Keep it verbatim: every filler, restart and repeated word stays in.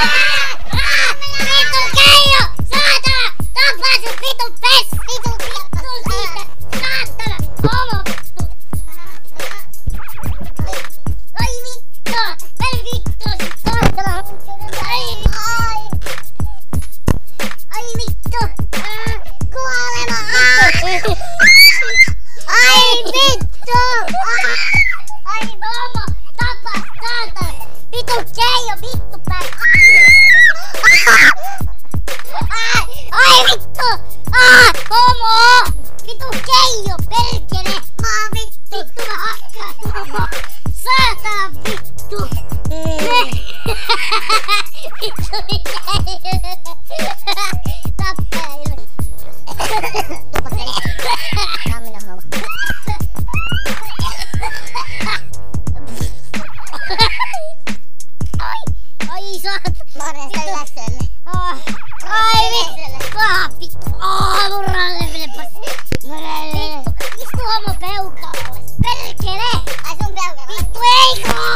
Vittu Keijo! Saatana! Tappaa sun vitun pes! Vitun vittu siitä! Saatana! Homo vittu! Ai vittu! Mene vittu! Saatana! Ai! Ai! Ai vittu! Kuolema! Ai vittu! Ai homo! Tappaa saatana! Vittu Keijo! Vittu päin! Ai vittu! Ah! Homo! Vittu Keijo! Perkele! Maa vittu! Vittu mä hakkaan! Homo! Saatana vittu! Vittu Keijo! Tappaa! Tää on minä homo. Ai! Ai saat! Mä oon sitä yläkselle. Ai vittu! Ah vittu!